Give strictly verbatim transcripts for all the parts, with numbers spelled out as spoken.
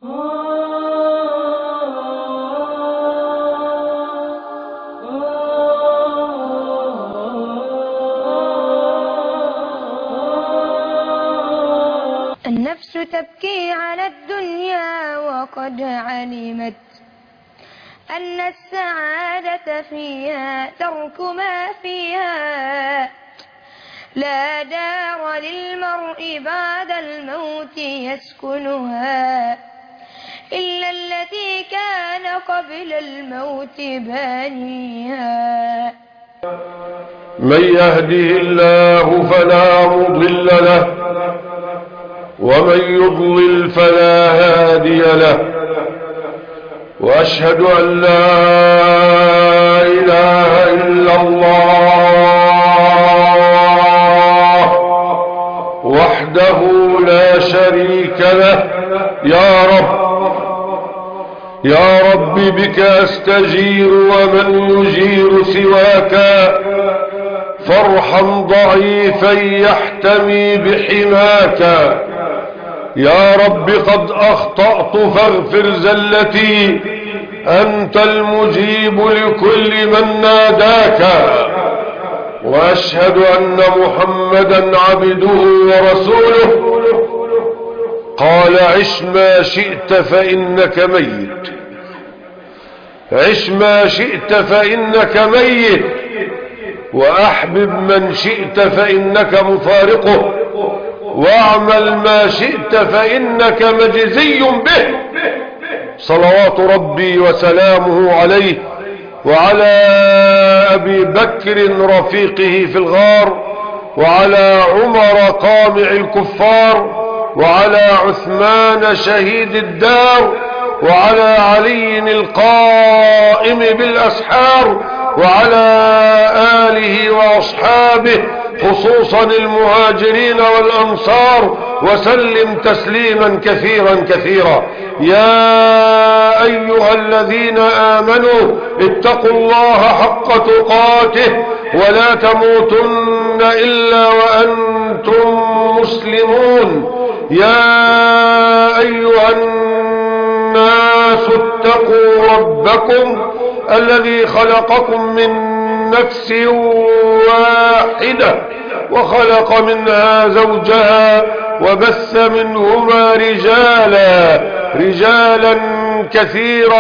النفس تبكي على الدنيا وقد علمت أن السعادة فيها ترك ما فيها. لا دار للمرء بعد الموت يسكنها إلا التي كان قبل الموت بانيها. من يهده الله فلا مضل له ومن يضلل فلا هادي له، وأشهد أن لا إله إلا الله وحده لا شريك له. يا رب يا رب بك أستجير ومن يجير سواك، فارحم ضعيفا يحتمي بحماك. يا رب قد أخطأت فاغفر زلتي، أنت المجيب لكل من ناداك. وأشهد أن محمدا عبده ورسوله. قال عش ما شئت فإنك ميت، عش ما شئت فإنك ميت، وأحبب من شئت فإنك مفارقه، واعمل ما شئت فإنك مجزي به. صلوات ربي وسلامه عليه وعلى أبي بكر رفيقه في الغار، وعلى عمر قامع الكفار، وعلى عثمان شهيد الدار، وعلى علي القائم بالأسحار، وعلى آله وأصحابه خصوصا المهاجرين والأنصار، وسلم تسليما كثيرا كثيرا. يا أيها الذين آمنوا اتقوا الله حق تقاته ولا تموتن إلا وأنتم مسلمون. يا أيها الناس اتقوا ربكم الذي خلقكم من نفس واحدة وخلق منها زوجها وبث منهما رجالا رجالا كثيرا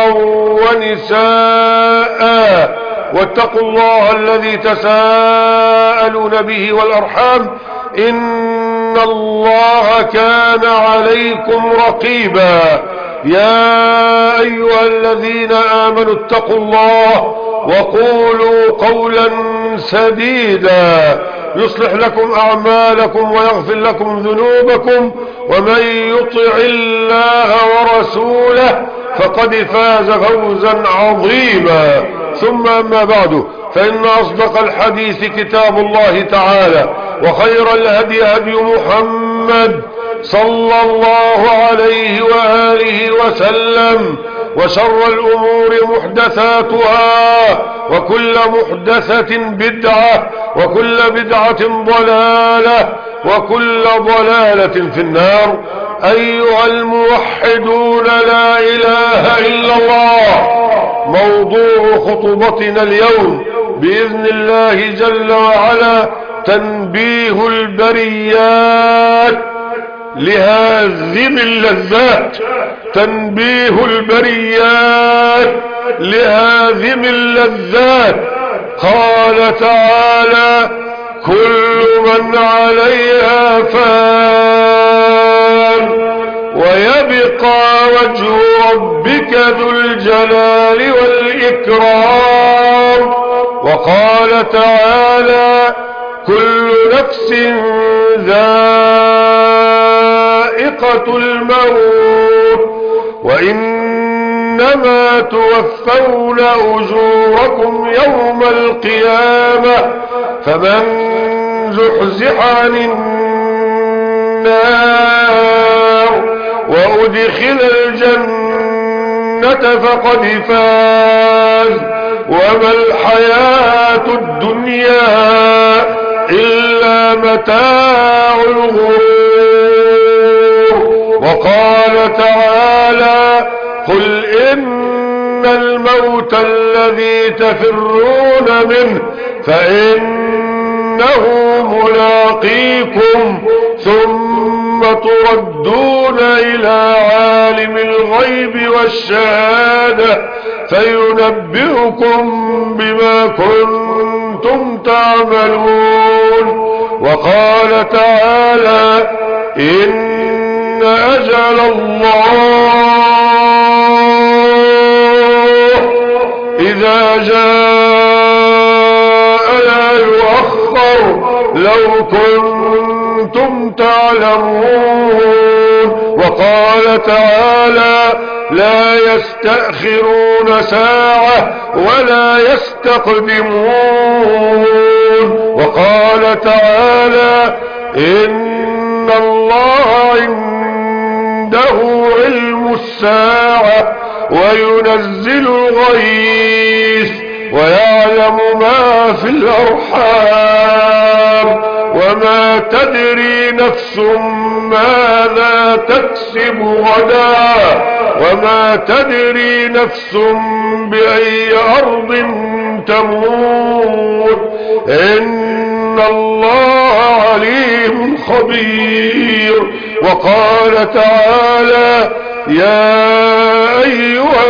ونساء، واتقوا الله الذي تساءلون به والأرحام إن الله كان عليكم رقيبا. يا أيها الذين آمنوا اتقوا الله وقولوا قولا سديدا يصلح لكم أعمالكم ويغفر لكم ذنوبكم، ومن يطع الله ورسوله فقد فاز فوزا عظيما. ثم أما بعد، فإن أصدق الحديث كتاب الله تعالى، وخير الهدي هدي محمد صلى الله عليه وآله وسلم، وشر الأمور محدثاتها، وكل محدثة بدعة، وكل بدعة ضلالة، وكل ضلالة في النار. أيها الموحدون، لا إله إلا الله. موضوع خطبتنا اليوم بإذن الله جل وعلا تنبيه البريات لهازم اللذات. تنبيه البريات لهازم اللذات. قال تعالى: كل من عليها فان ويبقى وجه ربك ذو الجلال والإكرام. وقال تعالى: كل نفس ذائقة الموت وإنما توفون أجوركم يوم القيامة، فمن زحزح عن النار وأدخل الجنة فقد فاز، وما الحياة الدنيا إلا متاع الغرور. وقال تعالى: قل إن الموت الذي تفرون منه فإنه ملاقيكم ثم تردون إلى عالم الغيب والشهادة فينبئكم بما كنتم تعملون. وقال تعالى إن أجل الله إذا جاء لا يؤخر لو كنتم تعلمون. وقال تعالى لا يستأخرون ساعة ولا يستقدمون. وقال تعالى إن الله عنده علم الساعة وينزل الغيث ويعلم ما في الأرحام وما تدري نفس ماذا تكسب غدا وما تدري نفس بأي أرض تموت إن الله عليم خبير. وقال تعالى يا أيها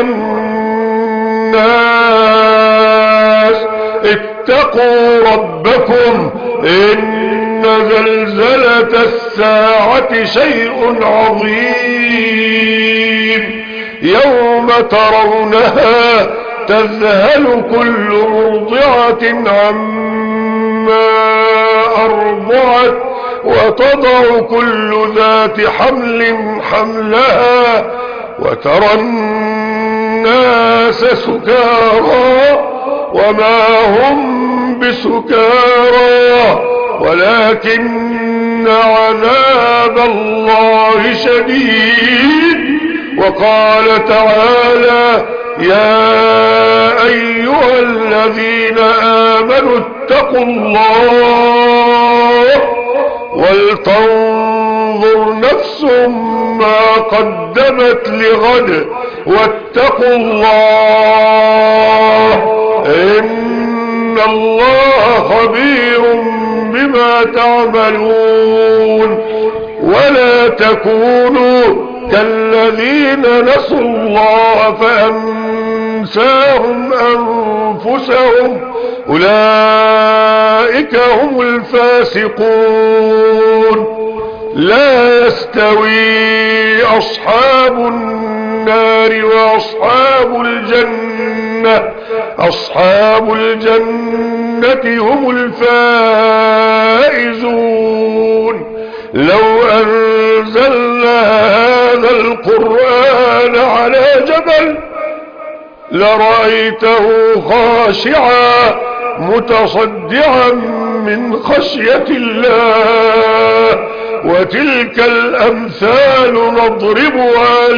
الناس اتقوا ربكم إن زلزلة الساعة شيء عظيم يوم ترونها تذهل كل مرضعة عما أرضعت وتضع كل ذات حمل حملها وترى الناس سكارى وما هم بسكارى ولكن عذاب الله شديد. وقال تعالى يا أيها الذين آمنوا اتقوا الله ولتنظر نفس ما قدمت لغد واتقوا الله إن الله خبير بما تعملون. ولا تكونوا كالذين نسوا الله فأنساهم أنفسهم أولئك هم الفاسقون. لا يستوي أصحاب النار وأصحاب الجنة أصحاب الجنة هم الفائزون. لو أنزلنا هذا القرآن على جبل لرأيته خاشعا متصدعا من خشية الله. وتلك الأمثال نضربها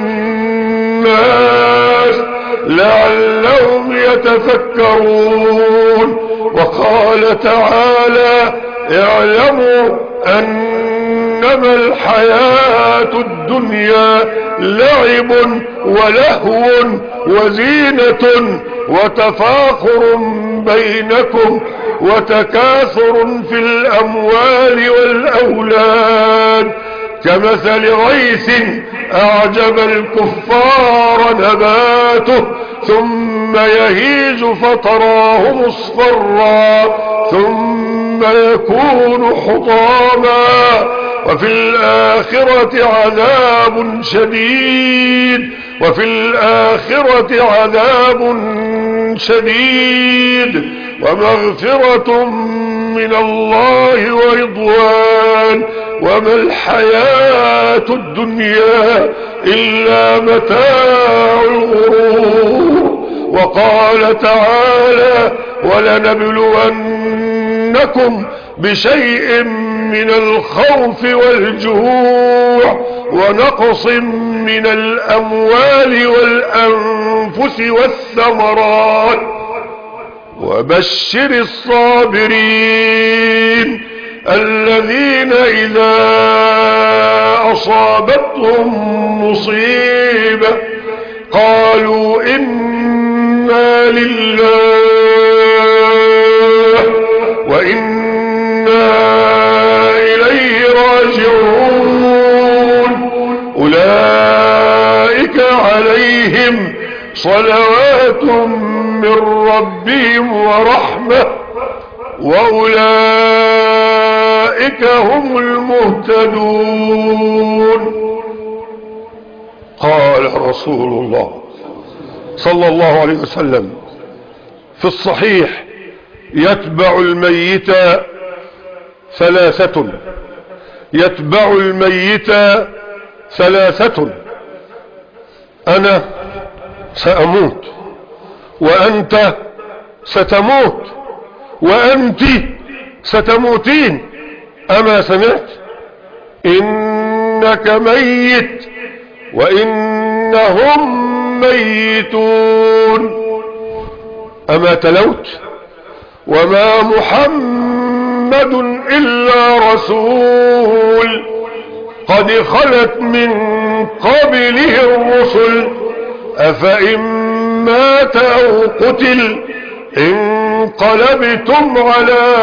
للناس لعلهم يتفكرون. وقال تعالى اعلموا أنما الحياة الدنيا لعب ولهو وزينة وتفاخر بينكم وتكاثر في الأموال والأولاد كمثل غيث أعجب الكفار نباته ثم يهيج فتراه مصفرا ثم يكون حطاما وفي الآخرة عذاب شديد وفي الآخرة عذاب شديد ومغفرة من الله ورضوان وما الحياة الدنيا إلا متاع الغرور. وقال تعالى ولنبلونكم بشيء من الخوف والجوع ونقص من الأموال والأنفس والثمرات وبشر الصابرين الذين إذا أصابتهم مصيبة قالوا إنا لله وإنا إليه راجعون أولئك عليهم صلوات من ربهم ورحمة وأولئك هم المهتدون. قال رسول الله صلى الله عليه وسلم في الصحيح: يتبع الميت ثلاثة يتبع الميت ثلاثة أنا سأموت، وأنت ستموت، وأنت ستموتين. أما سمعت؟ إنك ميت وإنهم ميتون. أما تلوت؟ وما محمد إلا رسول قد خلت من قبله الرسل أفإن مات أو قتل انقلبتم على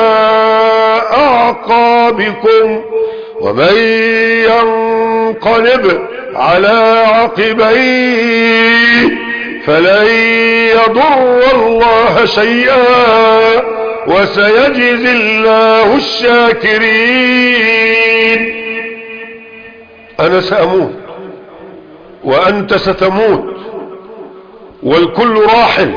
أعقابكم ومن ينقلب على عقبيه فلن يضر الله شيئا وسيجزي الله الشاكرين. أنا سأموت وأنت ستموت والكل راحل،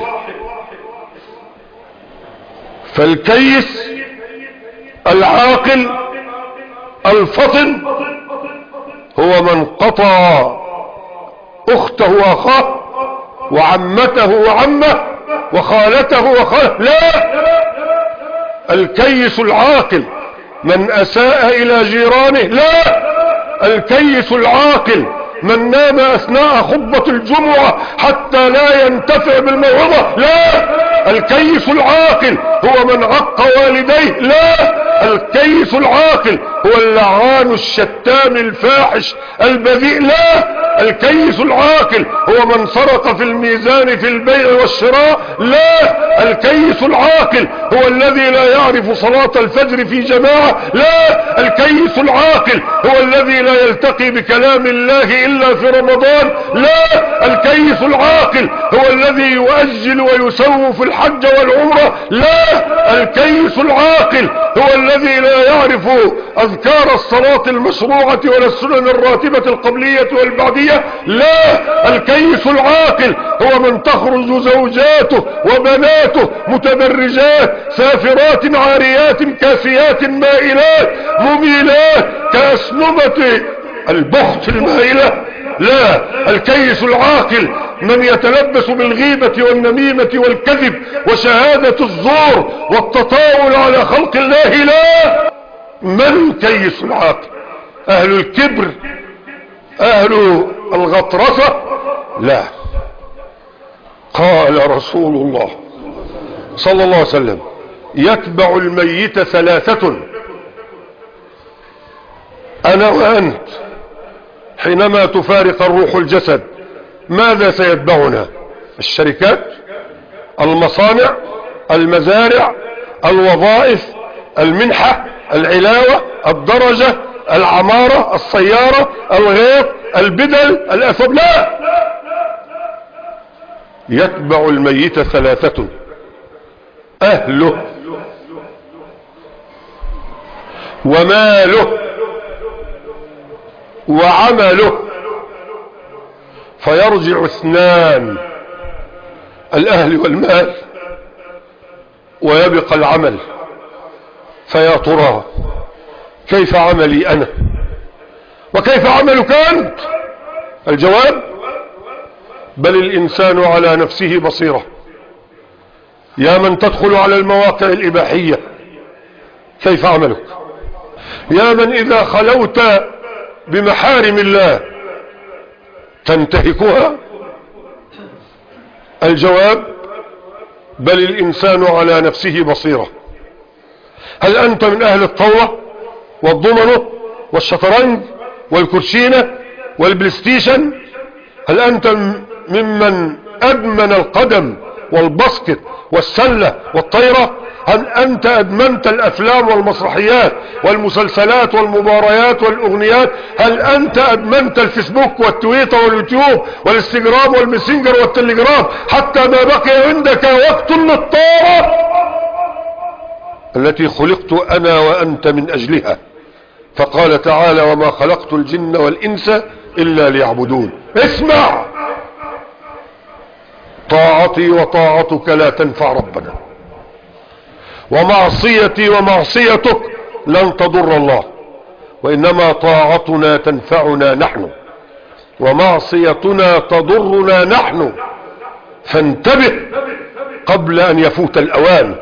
فالكيس العاقل الفطن هو من قطع أخته وأخاه وعمته وعمه وخالته وخاله. لا، الكيس العاقل من أساء إلى جيرانه. لا، الكيس العاقل من نام أثناء خطبة الجمعة حتى لا ينتفع بالموعظة. لا، الكيس العاقل هو من عق والديه. لا، الكيس العاقل هو اللعان الشتام الفاحش البذيء. لا، الكيس العاقل هو من سرق في الميزان في البيع والشراء. لا، الكيس العاقل هو الذي لا يعرف صلاة الفجر في جماعة. لا، الكيس العاقل هو الذي لا يلتقي بكلام الله إلا في رمضان. لا، الكيس العاقل هو الذي يؤجل ويسوف في الحج والعمرة. لا، الكيس العاقل هو الذي لا يعرف أذكار الصلاة المشروعة ولا السنن الراتبة القبلية والبعدية. لا، الكيس العاقل هو من تخرج زوجاته وبناته متبرجات سافرات عاريات كاسيات مائلات مميلات كأسنمة البخت المائلة. لا، الكيس العاقل من يتلبس بالغيبة والنميمة والكذب وشهادة الزور والتطاول على خلق الله. لا، من كيس العاقل؟ أهل الكبر؟ أهل الغطرسة؟ لا. قال رسول الله صلى الله عليه وسلم: يتبع الميت ثلاثة أنا وأنت حينما تفارق الروح الجسد ماذا سيتبعنا؟ الشركات، المصانع، المزارع، الوظائف، المنحة، العلاوة، الدرجة، العمارة، السيارة، الغيط، البدل، الأثواب. لا، يتبع الميت ثلاثة: أهله وماله وعمله. فيرجع اثنان: الأهل والمال، ويبقى العمل. فيا ترى كيف عملي أنا وكيف عملك أنت؟ الجواب: بل الإنسان على نفسه بصيرة. يا من تدخل على المواقع الإباحية كيف عملك؟ يا من إذا خلوت بمحارم الله تنتهكها؟ الجواب: بل الإنسان على نفسه بصيرة. هل أنت من أهل الطاولة والضمنة والشطرنج والكرشينة والبلايستيشن؟ هل أنت ممن أدمن القدم والباسكت والسلة والطيرة؟ هل أنت أدمنت الأفلام والمسرحيات والمسلسلات والمباريات والأغنيات؟ هل أنت أدمنت الفيسبوك والتويتر واليوتيوب والانستجرام والماسنجر والتليجرام حتى ما بقي عندك وقت للطاعة التي خلقت أنا وأنت من أجلها؟ فقال تعالى: وما خلقت الجن والإنس إلا ليعبدون. اسمع، طاعتي وطاعتك لا تنفع ربنا، ومعصيتي ومعصيتك لن تضر الله، وإنما طاعتنا تنفعنا نحن ومعصيتنا تضرنا نحن. فانتبه قبل أن يفوت الأوان.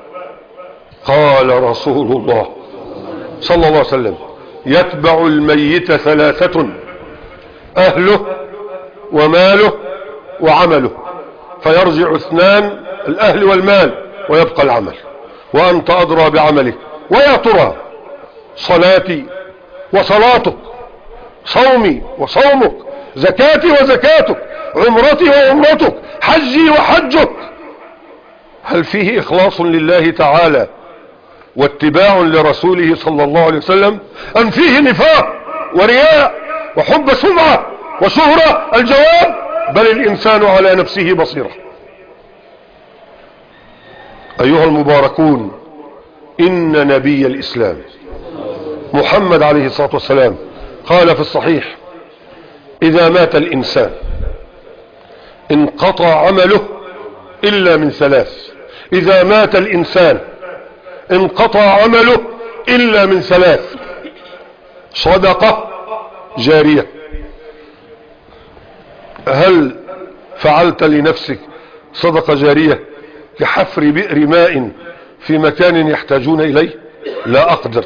قال رسول الله صلى الله عليه وسلم: يتبع الميت ثلاثة: أهله وماله وعمله، فيرجع اثنان: الأهل والمال، ويبقى العمل، وأنت أدرى بعملك. ويا ترى صلاتي وصلاتك، صومي وصومك، زكاتي وزكاتك، عمرتي وعمرتك، حجي وحجك، هل فيه إخلاص لله تعالى واتباع لرسوله صلى الله عليه وسلم، أم فيه نفاق ورياء وحب سمعة وشهرة؟ الجواب: بل الإنسان على نفسه بصيرة. أيها المباركون، إن نبي الإسلام محمد عليه الصلاة والسلام قال في الصحيح: إذا مات الإنسان انقطع عمله إلا من ثلاث. إذا مات الإنسان انقطع عمله إلا من ثلاث: صدقة جارية. هل فعلت لنفسك صدقة جارية كحفر بئر ماء في مكان يحتاجون إليه؟ لا أقدر.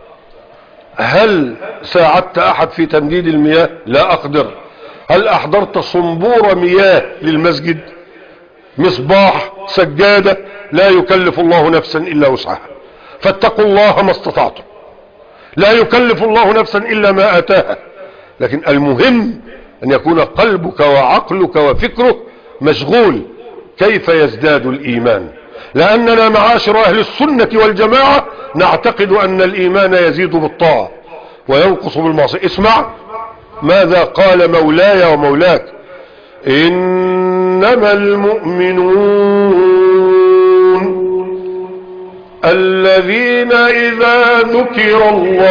هل ساعدت أحد في تمديد المياه؟ لا أقدر. هل أحضرت صنبور مياه للمسجد؟ مصباح، سجادة؟ لا يكلف الله نفسا إلا وسعها، فاتقوا الله ما استطعتم. لا يكلف الله نفسا إلا ما آتاها، لكن المهم أن يكون قلبك وعقلك وفكرك مشغول كيف يزداد الإيمان، لأننا معاشر أهل السنة والجماعة نعتقد أن الإيمان يزيد بالطاعة وينقص بالمعصية. اسمع ماذا قال مولاي ومولاك: إنما المؤمنون الذين إذا ذكر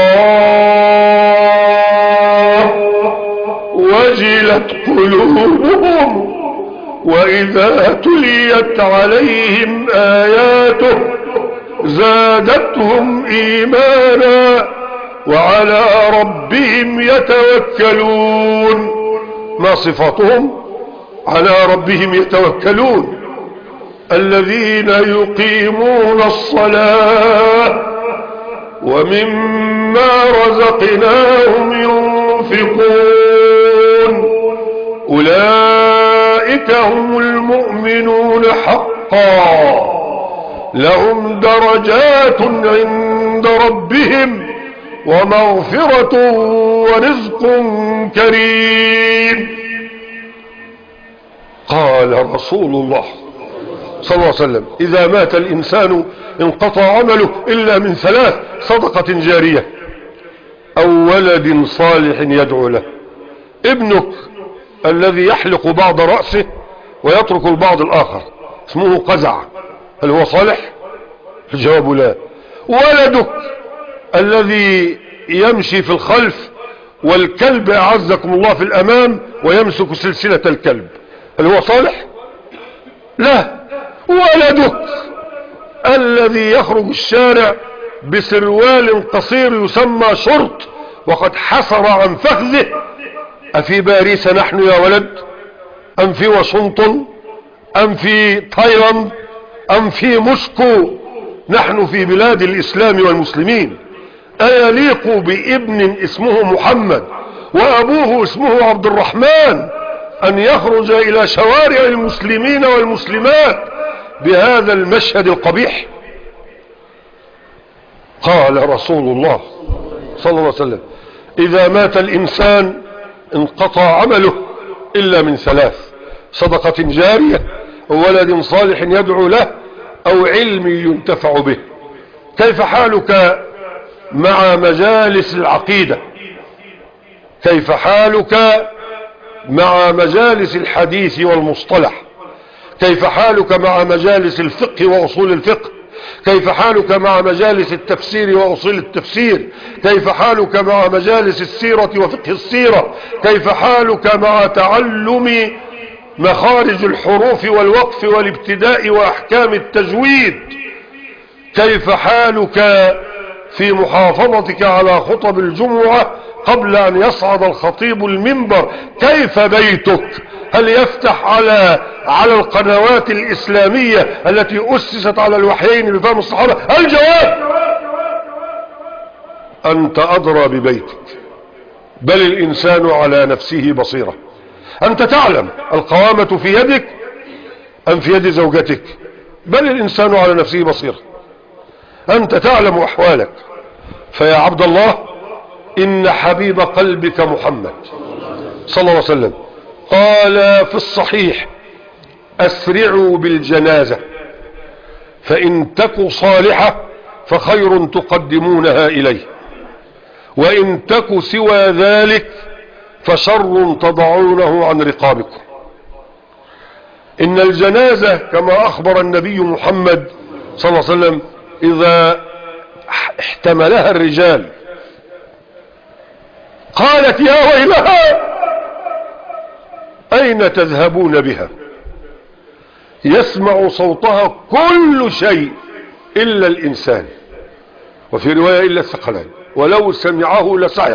الله وجلت قلوبهم وإذا تليت عليهم آياته زادتهم إيمانا وعلى ربهم يتوكلون. ما صفاتهم؟ على ربهم يتوكلون. الذين يقيمون الصلاة ومما رزقناهم ينفقون أولئك هم المؤمنون حقا لهم درجات عند ربهم ومغفرة ورزق كريم. قال رسول الله صلى الله عليه وسلم: إذا مات الإنسان انقطع عمله إلا من ثلاث: صدقة جارية أو ولد صالح يدعو له. ابنك الذي يحلق بعض رأسه ويترك البعض الآخر اسمه قزع، هل هو صالح؟ الجواب لا. ولدك الذي يمشي في الخلف والكلب أعزكم الله في الأمام ويمسك سلسلة الكلب، هل هو صالح؟ لا. ولدك الذي يخرج الشارع بسروال قصير يسمى شرط وقد حصر عن فخذه، أفي باريس نحن يا ولد؟ أم في واشنطن؟ أم في تايلاند؟ أم في موسكو؟ نحن في بلاد الإسلام والمسلمين. أيليق بابن اسمه محمد وأبوه اسمه عبد الرحمن أن يخرج إلى شوارع المسلمين والمسلمات بهذا المشهد القبيح؟ قال رسول الله صلى الله عليه وسلم: إذا مات الإنسان انقطع عمله إلا من ثلاث: صدقة جارية أو ولد صالح يدعو له أو علم ينتفع به. كيف حالك مع مجالس العقيدة؟ كيف حالك مع مجالس الحديث والمصطلح؟ كيف حالك مع مجالس الفقه وأصول الفقه؟ كيف حالك مع مجالس التفسير وأصول التفسير؟ كيف حالك مع مجالس السيرة وفقه السيرة؟ كيف حالك مع تعلم مخارج الحروف والوقف والابتداء وأحكام التجويد؟ كيف حالك في محافظتك على خطب الجمعة قبل أن يصعد الخطيب المنبر؟ كيف بيتك؟ هل يفتح على على القنوات الإسلامية التي أسست على الوحيين بفهم الصحابة؟ الجواب أنت أدرى ببيتك، بل الإنسان على نفسه بصيرة. أنت تعلم القوامة في يدك أم في يد زوجتك، بل الإنسان على نفسه بصيرة. أنت تعلم أحوالك. فيا عبد الله، إن حبيب قلبك محمد صلى الله عليه وسلم قال في الصحيح: أسرعوا بالجنازة فإن تك صالحة فخير تقدمونها إليه، وإن تك سوى ذلك فشر تضعونه عن رقابكم. إن الجنازة كما أخبر النبي محمد صلى الله عليه وسلم إذا احتملها الرجال قالت: يا ويلها أين تذهبون بها؟ يسمع صوتها كل شيء إلا الإنسان، وفي رواية إلا الثقلان، ولو سمعه لصعق.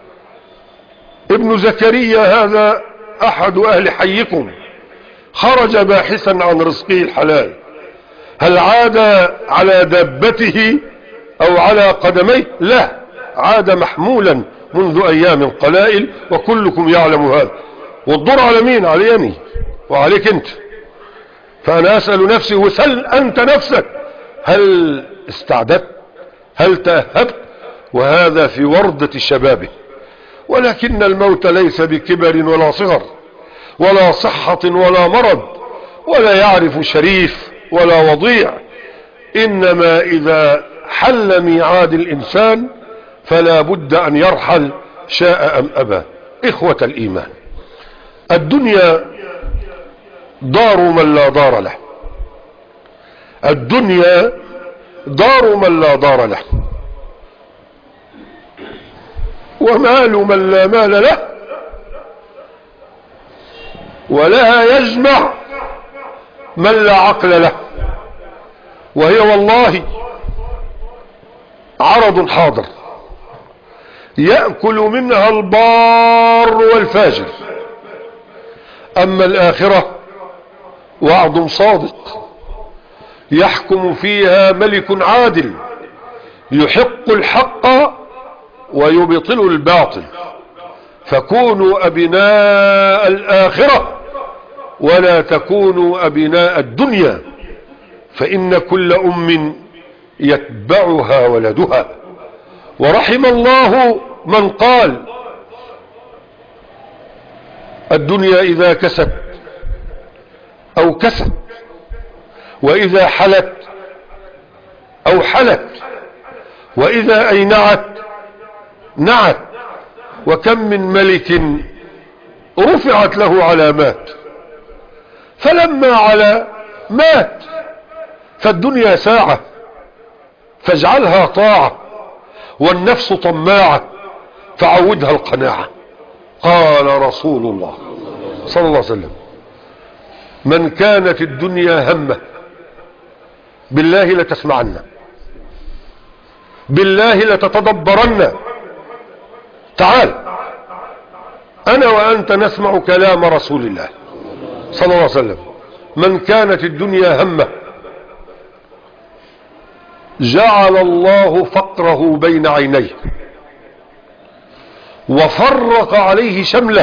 ابن زكريا هذا أحد أهل حيكم، خرج باحثا عن رزقه الحلال. هل عاد على دابته أو على قدميه؟ لا، عاد محمولا منذ أيام قلائل، وكلكم يعلم هذا. والدور على مين؟ عليني وعليك انت. فأنا أسأل نفسي وسل أنت نفسك: هل استعدت؟ هل تأهبت؟ وهذا في وردة شبابه. ولكن الموت ليس بكبر ولا صغر ولا صحة ولا مرض، ولا يعرف شريف ولا وضيع. إنما إذا حل ميعاد الإنسان فلا بد أن يرحل شاء أم أبى. إخوة الإيمان، الدنيا دار من لا دار له، الدنيا دار من لا دار له، ومال من لا مال له، ولها يجمع من لا عقل له. وهي والله عرض حاضر يأكل منها البار والفاجر. أما الآخرة وعد صادق يحكم فيها ملك عادل يحق الحق ويبطل الباطل. فكونوا أبناء الآخرة ولا تكونوا أبناء الدنيا، فإن كل أم يتبعها ولدها. ورحم الله من قال: الدنيا إذا كست أو كست، وإذا حلت أو حلت، وإذا أينعت نعت. وكم من ملك رفعت له علامات فلما علا مات. فالدنيا ساعة فاجعلها طاعة، والنفس طماعة فعودها القناعة. قال رسول الله صلى الله عليه وسلم: من كانت الدنيا همه، بالله لتسمعن، بالله لتتدبرن. تعال أنا وأنت نسمع كلام رسول الله صلى الله عليه وسلم: من كانت الدنيا همه جعل الله فقره بين عينيه وفرق عليه شمله،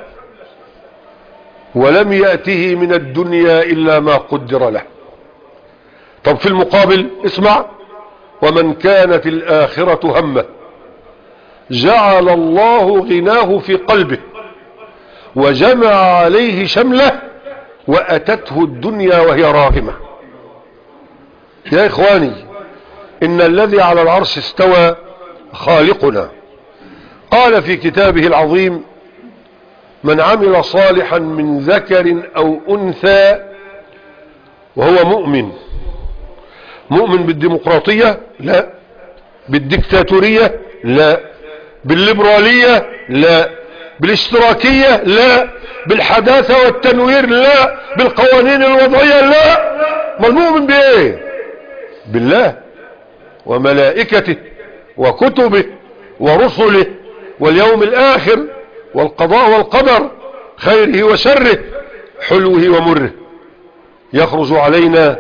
ولم يأته من الدنيا إلا ما قدر له. طب في المقابل اسمع: ومن كانت الآخرة همه جعل الله غناه في قلبه وجمع عليه شمله وأتته الدنيا وهي راغمة. يا إخواني، إن الذي على العرش استوى خالقنا. قال في كتابه العظيم: من عمل صالحا من ذكر أو أنثى وهو مؤمن. مؤمن بالديمقراطية؟ لا. بالديكتاتورية؟ لا. بالليبرالية؟ لا. بالاشتراكية؟ لا. بالحداثة والتنوير؟ لا. بالقوانين الوضعية؟ لا. ما المؤمن بإيه؟ بالله وملائكته وكتبه ورسله واليوم الآخر والقضاء والقدر، خيره وشره، حلوه ومره. يخرج علينا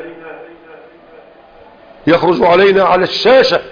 يخرج علينا على الشاشة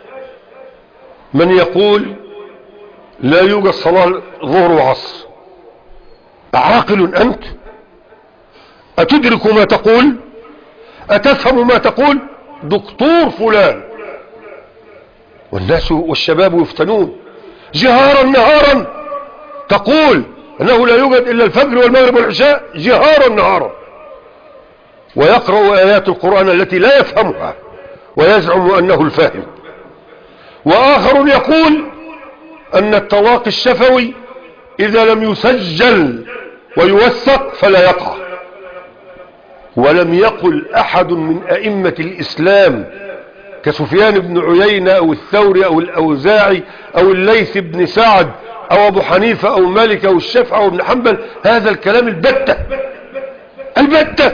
من يقول لا يوجد صلاة ظهر وعصر. عاقل أنت؟ أتدرك ما تقول؟ أتفهم ما تقول؟ دكتور فلان. والناس والشباب يفتنون جهارا نهارا، تقول أنه لا يوجد إلا الفجر والمغرب والعشاء جهارا نهارا، ويقرأ آيات القرآن التي لا يفهمها ويزعم أنه الفاهم. وآخر يقول أن الطلاق الشفوي إذا لم يسجل ويوثق فلا يقع. ولم يقل أحد من أئمة الإسلام كسفيان بن عيينة أو الثوري أو الأوزاعي أو الليث بن سعد أو أبو حنيفة أو مالك أو الشافعي أو ابن حنبل هذا الكلام البتة البتة.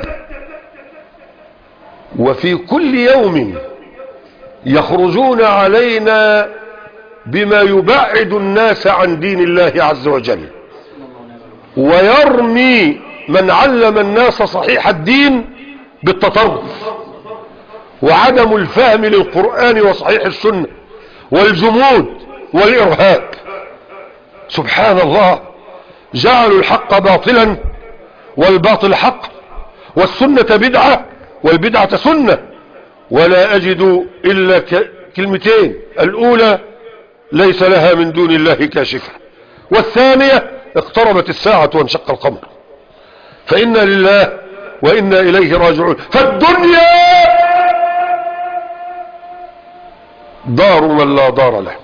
وفي كل يوم يخرجون علينا بما يبعد الناس عن دين الله عز وجل، ويرمي من علم الناس صحيح الدين بالتطرف وعدم الفهم للقرآن وصحيح السنة والجمود والإرهاب. سبحان الله، جعلوا الحق باطلا والباطل حق، والسنة بدعة والبدعة سنة. ولا أجد إلا كلمتين: الأولى ليس لها من دون الله كاشفة، والثانية اقتربت الساعة وانشق القمر. فإنا لله وإنا إليه راجعون. فالدنيا دار من لا دار له،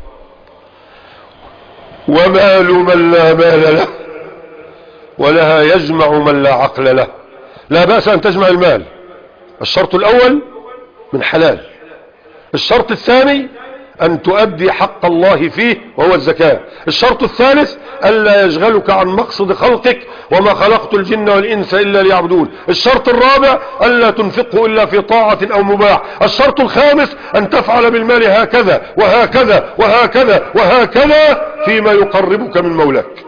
ومال من لا مال له، ولها يجمع من لا عقل له. لا بأس أن تجمع المال، الشرط الأول من حلال، الشرط الثاني أن تؤدي حق الله فيه وهو الزكاة، الشرط الثالث ألا يشغلك عن مقصد خلقك وما خلقت الجن والإنس إلا ليعبدون، الشرط الرابع ألا تنفقه إلا في طاعة أو مباح، الشرط الخامس أن تفعل بالمال هكذا وهكذا وهكذا وهكذا فيما يقربك من مولاك.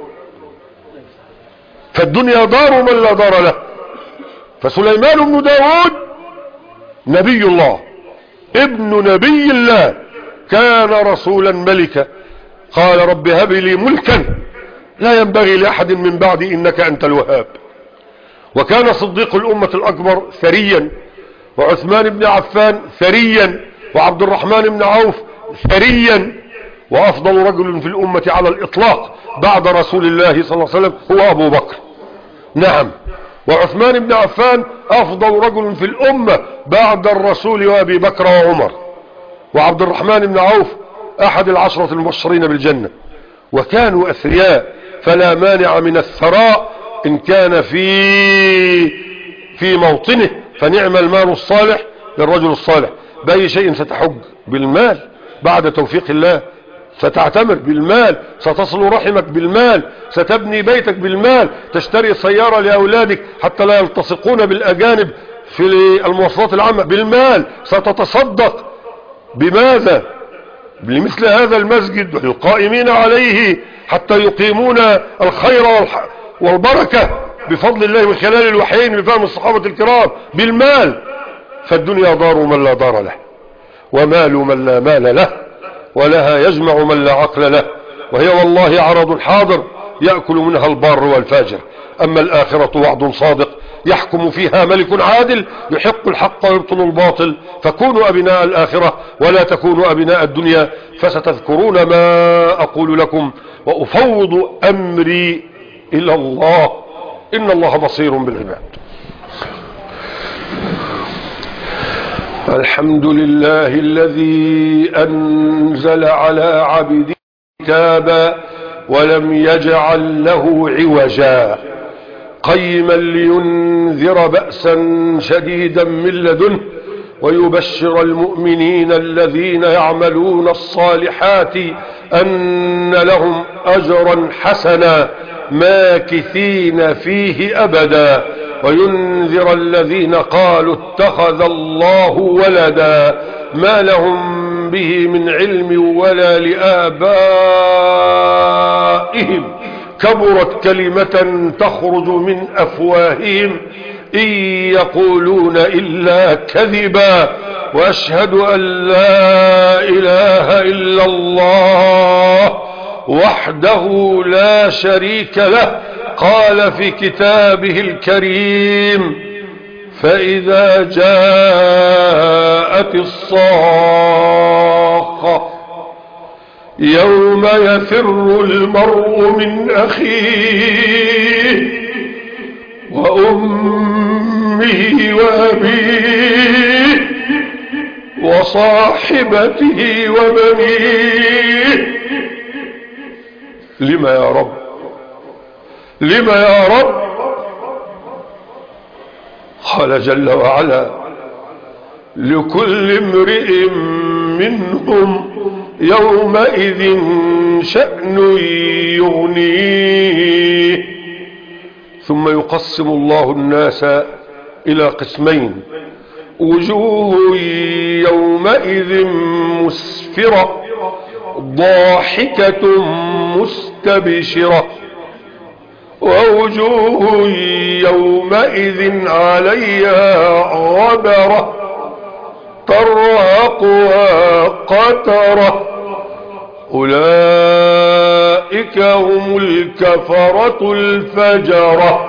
فالدنيا دار من لا دار له. فسليمان بن داود نبي الله ابن نبي الله، كان رسولا ملكا، قال رب هب لي ملكا لا ينبغي لأحد من بعدي إنك أنت الوهاب. وكان صديق الأمة الأكبر ثريا، وعثمان بن عفان ثريا، وعبد الرحمن بن عوف ثريا، وأفضل رجل في الأمة على الإطلاق بعد رسول الله صلى الله عليه وسلم هو أبو بكر. نعم، وعثمان بن عفان أفضل رجل في الأمة بعد الرسول وأبي بكر وعمر، وعبد الرحمن بن عوف أحد العشرة المبشرين بالجنة. وكانوا أثرياء، فلا مانع من الثراء إن كان في في موطنه، فنعم المال الصالح للرجل الصالح. بأي شيء ستحج؟ بالمال بعد توفيق الله، ستعتمر بالمال، ستصل رحمك بالمال، ستبني بيتك بالمال، تشتري سيارة لأولادك حتى لا يلتصقون بالأجانب في المواصلات العامة بالمال، ستتصدق. بماذا؟ لمثل هذا المسجد والقائمين عليه حتى يقيمون الخير والبركة بفضل الله من خلال الوحيين بفهم الصحابة الكرام بالمال. فالدنيا دار من لا دار له، ومال من لا مال له، ولها يجمع من لا عقل له، وهي والله عرض حاضر يأكل منها البار والفاجر. أما الآخرة وعد صادق يحكم فيها ملك عادل يحق الحق ويبطل الباطل. فكونوا أبناء الآخرة ولا تكونوا أبناء الدنيا، فستذكرون ما أقول لكم وأفوض أمري إلى الله إن الله بصير بالعباد. الحمد لله الذي أنزل على عبده كتابا ولم يجعل له عوجا قيما لينذر بأسا شديدا من لدنه ويبشر المؤمنين الذين يعملون الصالحات أن لهم أجرا حسنا ماكثين فيه أبدا وينذر الذين قالوا اتخذ الله ولدا ما لهم به من علم ولا لآبائهم كبرت كلمة تخرج من أفواههم إن يقولون إلا كذبا وأشهد أن لا إله إلا الله وحده لا شريك له قال في كتابه الكريم فإذا جاءت الصاخة يوم يفر المرء من أخيه وأمه وأبيه وصاحبته وبنيه لما يا رب لما يا رب قال جل وعلا لكل امرئ منهم يومئذ شأن يغنيه ثم يقسم الله الناس إلى قسمين وجوه يومئذ مسفرة ضاحكة مستبشرة ووجوه يومئذ عليها غبرة ترهقها قترة أولئك هم الكفرة الفجرة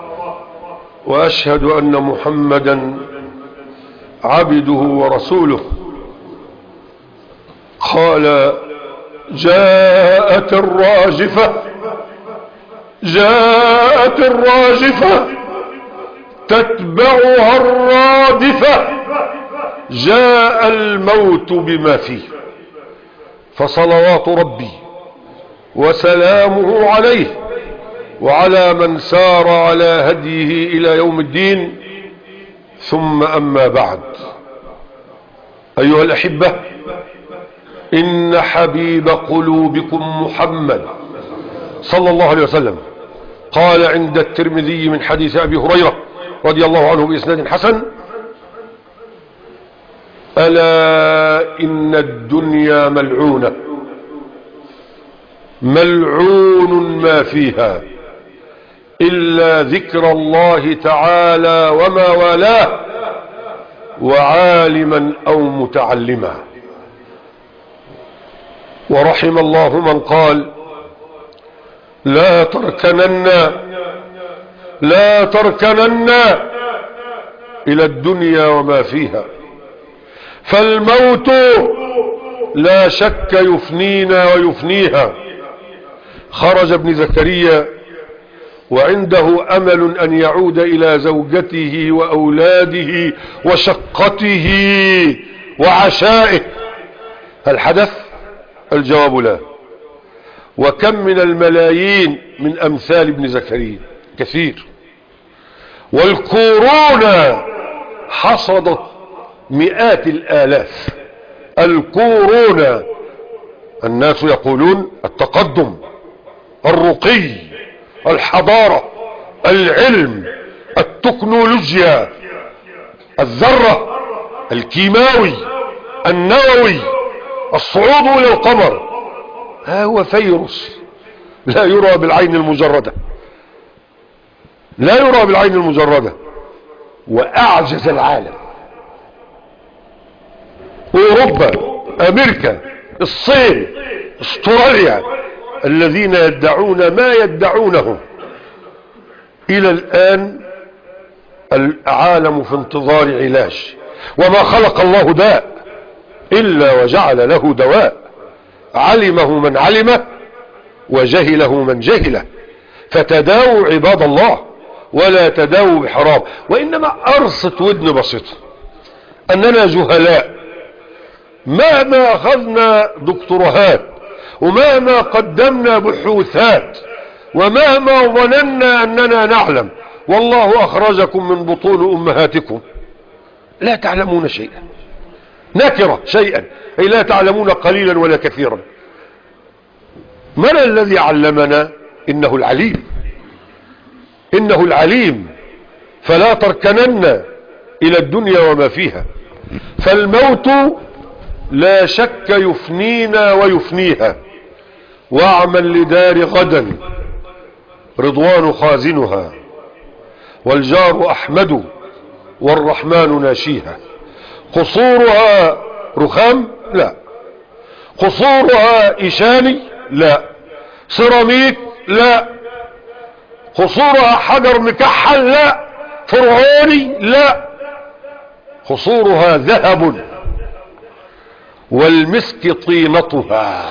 وأشهد أن محمدا عبده ورسوله قال جاءت الراجفة جاءت الراجفة تتبعها الرادفة جاء الموت بما فيه فصلوات ربي وسلامه عليه وعلى من سار على هديه إلى يوم الدين ثم أما بعد أيها الأحبة إن حبيب قلوبكم محمد صلى الله عليه وسلم قال عند الترمذي من حديث أبي هريرة رضي الله عنه بإسناد حسن ألا إن الدنيا ملعونة ملعون ما فيها إلا ذكر الله تعالى وما والاه وعالما أو متعلما ورحم الله من قال لا تركنن لا تركنن إلى الدنيا وما فيها فالموت لا شك يفنينا ويفنيها. خرج ابن زكريا وعنده أمل أن يعود إلى زوجته وأولاده وشقته وعشائه. هل حدث؟ الجواب لا. وكم من الملايين من أمثال ابن زكريا كثير، والكورونا حصدت مئات الآلاف. الكورونا الناس يقولون التقدم، الرقي، الحضارة، العلم، التكنولوجيا، الذرة، الكيماوي، النووي، الصعود إلى القمر. ها هو فيروس لا يرى بالعين المجردة، لا يرى بالعين المجردة، وأعجز العالم. أوروبا، أمريكا، الصين، استراليا، الذين يدعون ما يدعونه إلى الآن العالم في انتظار علاج. وما خلق الله داء إلا وجعل له دواء، علمه من علمه وجهله من جهله. فتداووا عباد الله، ولا تداووا بحرام، وإنما أرصت ودن بسيطة أننا جهلاء مهما أخذنا دكتورهات ومهما قدمنا بحوثات ومهما ظننا أننا نعلم، والله أخرجكم من بطون أمهاتكم لا تعلمون شيئا، نكرة شيئا، أي لا تعلمون قليلا ولا كثيرا. من الذي علمنا؟ إنه العليم، إنه العليم. فلا تركنن إلى الدنيا وما فيها، فالموت لا شك يفنينا ويفنيها. واعمل لدار غدا رضوان خازنها، والجار أحمد والرحمن ناشيها. قصورها رخام؟ لا. قصورها إيشاني؟ لا. سيراميك؟ لا. قصورها حجر مكحل؟ لا. فرعوني؟ لا. قصورها ذهب والمسك طينتها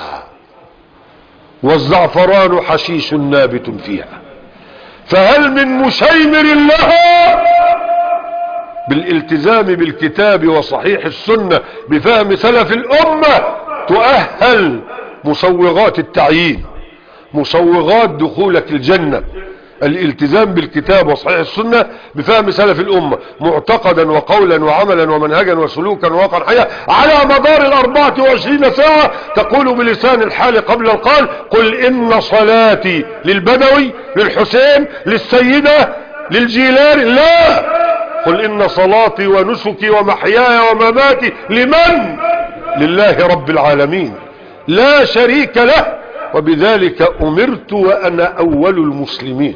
والزعفران حشيش نابت فيها. فهل من مشيمر لها؟ بالالتزام بالكتاب وصحيح السنة بفهم سلف الأمة تؤهل مصوغات التعيين، مصوغات دخولك الجنة. الالتزام بالكتاب وصحيح السنة بفهم سلف الأمة معتقدا وقولا وعملا ومنهجا وسلوكا وواقعا حيا على مدار الأربعة وعشرين ساعة. تقول بلسان الحال قبل القال: قل إن صلاتي للبدوي، للحسين، للسيدة، للجيلاني. لا، قل إن صلاتي ونسكي ومحياي ومماتي لمن؟ لله رب العالمين لا شريك له، وبذلك أمرت وأنا أول المسلمين.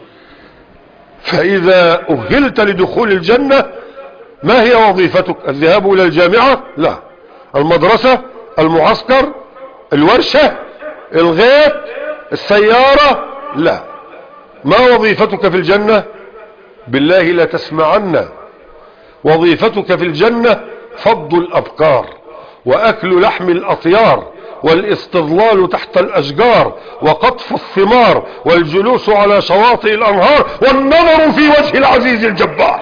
فإذا أهلت لدخول الجنة ما هي وظيفتك؟ الذهاب إلى الجامعة؟ لا. المدرسة؟ المعسكر؟ الورشة؟ الغيط؟ السيارة؟ لا. ما وظيفتك في الجنة؟ بالله لا تسمعن. وظيفتك في الجنة فض الأبكار وأكل لحم الأطيار والاستظلال تحت الأشجار وقطف الثمار والجلوس على شواطئ الأنهار والنظر في وجه العزيز الجبار.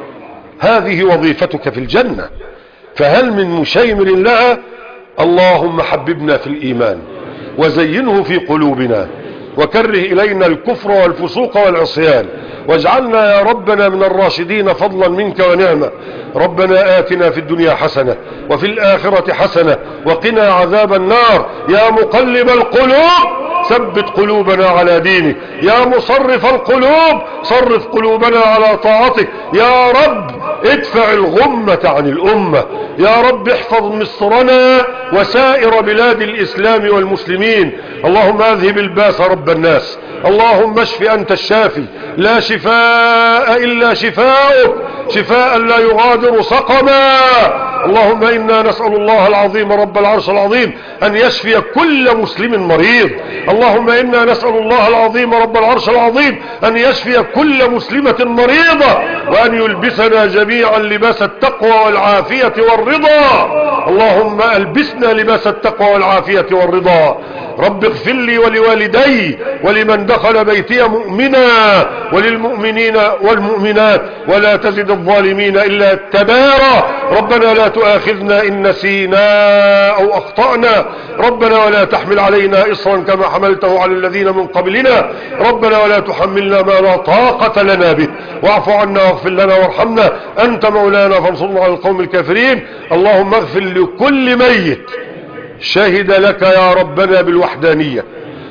هذه وظيفتك في الجنة. فهل من مشيمر لها؟ اللهم حببنا في الإيمان وزينه في قلوبنا وكره إلينا الكفر والفسوق والعصيان، واجعلنا يا ربنا من الراشدين فضلا منك ونعمة. ربنا آتنا في الدنيا حسنة وفي الآخرة حسنة وقنا عذاب النار. يا مقلب القلوب ثبت قلوبنا على دينك، يا مصرف القلوب صرف قلوبنا على طاعتك. يا رب ادفع الغمة عن الأمة، يا رب احفظ مصرنا وسائر بلاد الإسلام والمسلمين. اللهم اذهب الباس رب الناس، اللهم اشف أنت الشافي، لا شفاء إلا شفاؤك، شفاء لا يغادر سقما. اللهم إنا نسأل الله العظيم رب العرش العظيم أن يشفي كل مسلم مريض. اللهم إنا نسأل الله العظيم رب العرش العظيم أن يشفي كل مسلمة مريضة، وأن يلبسنا جميعا لباس التقوى والعافية والرضا. اللهم ألبسنا لباس التقوى والعافية والرضا. رب اغفر لي ولوالدي ولمن دخل بيتي مؤمنا وللمؤمنين والمؤمنات ولا تزد الظالمين إلا التبارا. ربنا لا تؤاخذنا إن نسينا أو أخطأنا، ربنا ولا تحمل علينا إصرا كما حملته على الذين من قبلنا، ربنا ولا تحملنا ما لا طاقة لنا به، واعف عنا واغفر لنا وارحمنا، أنت مولانا فانصرنا على القوم الكافرين. اللهم اغفر لكل ميت شهد لك يا ربنا بالوحدانية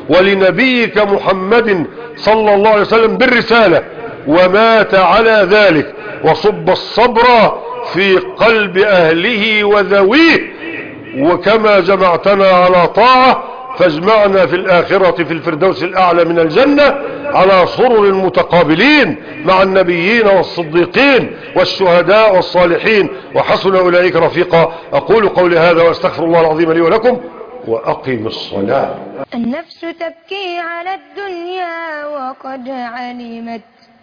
ولنبيك محمد صلى الله عليه وسلم بالرسالة ومات على ذلك، وصب الصبر في قلب أهله وذويه. وكما جمعتنا على طاعة فاجمعنا في الآخرة في الفردوس الأعلى من الجنة على سرر متقابلين مع النبيين والصديقين والشهداء والصالحين، وحسن أولئك رفيقا. أقول قولي هذا وأستغفر الله العظيم لي ولكم، وأقم الصلاة. النفس تبكي على الدنيا وقد علمت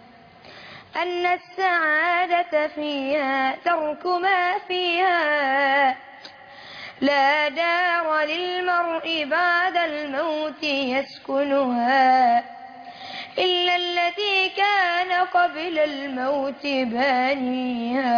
أن السعادة فيها ترك ما فيها. لا دار للمرء بعد الموت يسكنها إلا التي كان قبل الموت بانيها